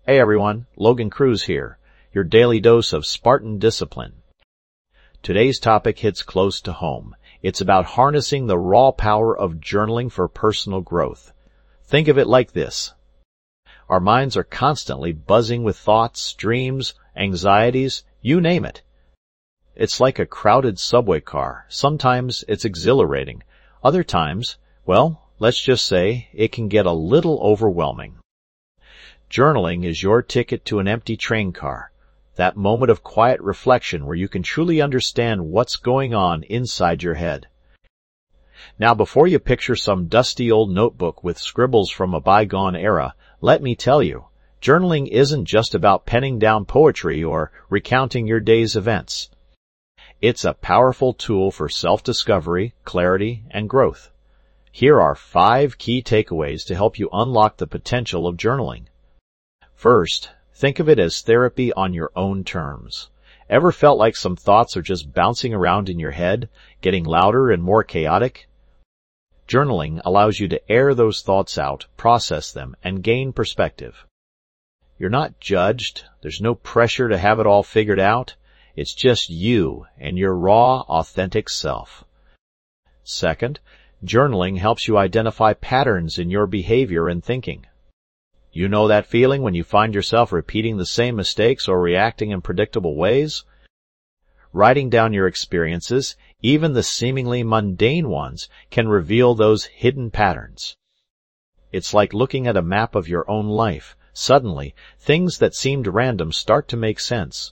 Hey everyone, Logan Cruz here, your daily dose of Spartan discipline. Today's topic hits close to home. It's about harnessing the raw power of journaling for personal growth. Think of it like this. Our minds are constantly buzzing with thoughts, dreams, anxieties, you name it. It's like a crowded subway car. Sometimes it's exhilarating. Other times, well, let's just say it can get a little overwhelming. Journaling is your ticket to an empty train car, that moment of quiet reflection where you can truly understand what's going on inside your head. Now, before you picture some dusty old notebook with scribbles from a bygone era, let me tell you, journaling isn't just about penning down poetry or recounting your day's events. It's a powerful tool for self-discovery, clarity, and growth. Here are 5 key takeaways to help you unlock the potential of journaling. First, think of it as therapy on your own terms. Ever felt like some thoughts are just bouncing around in your head, getting louder and more chaotic? Journaling allows you to air those thoughts out, process them, and gain perspective. You're not judged. There's no pressure to have it all figured out. It's just you and your raw, authentic self. Second, journaling helps you identify patterns in your behavior and thinking. You know that feeling when you find yourself repeating the same mistakes or reacting in predictable ways? Writing down your experiences, even the seemingly mundane ones, can reveal those hidden patterns. It's like looking at a map of your own life. Suddenly, things that seemed random start to make sense.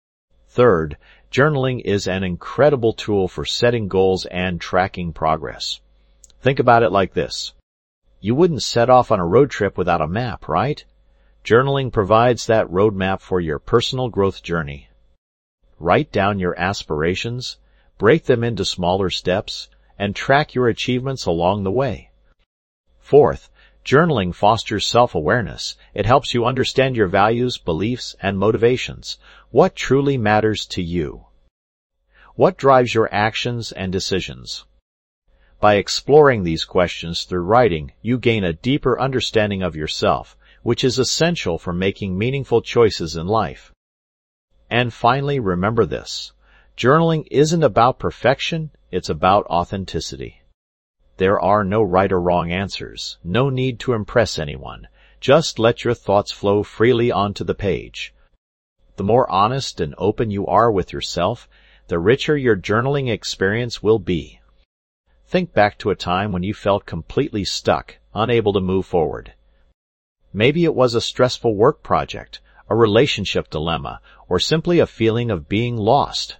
Third, journaling is an incredible tool for setting goals and tracking progress. Think about it like this. You wouldn't set off on a road trip without a map, right? Journaling provides that roadmap for your personal growth journey. Write down your aspirations, break them into smaller steps, and track your achievements along the way. Fourth, journaling fosters self-awareness. It helps you understand your values, beliefs, and motivations. What truly matters to you? What drives your actions and decisions? By exploring these questions through writing, you gain a deeper understanding of yourself, which is essential for making meaningful choices in life. And finally, remember this. Journaling isn't about perfection, it's about authenticity. There are no right or wrong answers, no need to impress anyone. Just let your thoughts flow freely onto the page. The more honest and open you are with yourself, the richer your journaling experience will be. Think back to a time when you felt completely stuck, unable to move forward. Maybe it was a stressful work project, a relationship dilemma, or simply a feeling of being lost.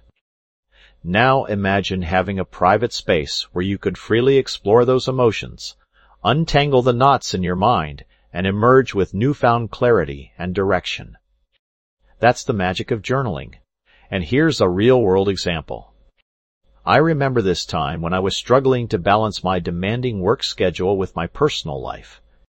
Now imagine having a private space where you could freely explore those emotions, untangle the knots in your mind, and emerge with newfound clarity and direction. That's the magic of journaling. And here's a real-world example. I remember this time when I was struggling to balance my demanding work schedule with my personal life.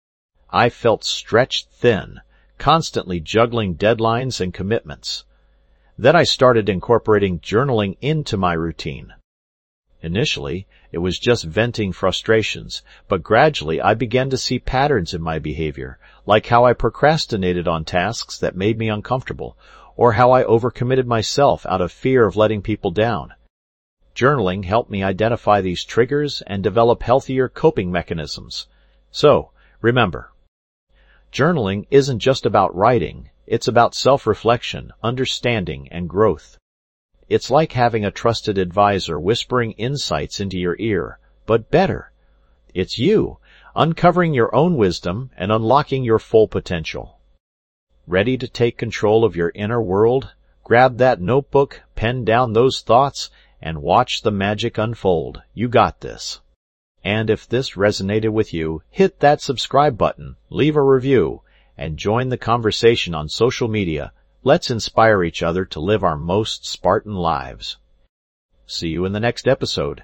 I felt stretched thin, constantly juggling deadlines and commitments. Then I started incorporating journaling into my routine. Initially, it was just venting frustrations, but gradually I began to see patterns in my behavior, like how I procrastinated on tasks that made me uncomfortable, or how I overcommitted myself out of fear of letting people down. Journaling helped me identify these triggers and develop healthier coping mechanisms. So, remember, journaling isn't just about writing, it's about self-reflection, understanding, and growth. It's like having a trusted advisor whispering insights into your ear, but better. It's you, uncovering your own wisdom and unlocking your full potential. Ready to take control of your inner world? Grab that notebook, pen down those thoughts, and watch the magic unfold. You got this. And if this resonated with you, hit that subscribe button, leave a review, and join the conversation on social media. Let's inspire each other to live our most Spartan lives. See you in the next episode.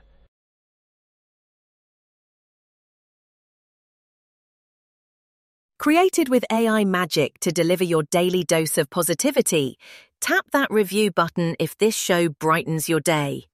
Created with AI magic to deliver your daily dose of positivity, tap that review button if this show brightens your day.